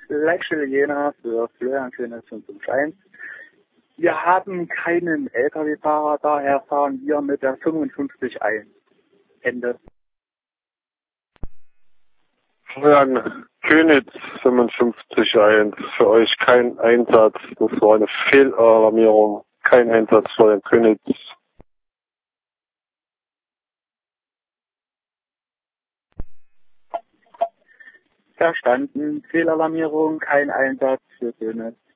Leitstelle Jena für Florian König 551. Wir haben keinen LKW-Fahrer, daher fahren wir mit der 55 ein. Ende. Florian König 55.1. Für euch kein Einsatz. Das war eine Fehlalarmierung. Kein Einsatz, Florian König. Verstanden. Fehlalarmierung, kein Einsatz für König.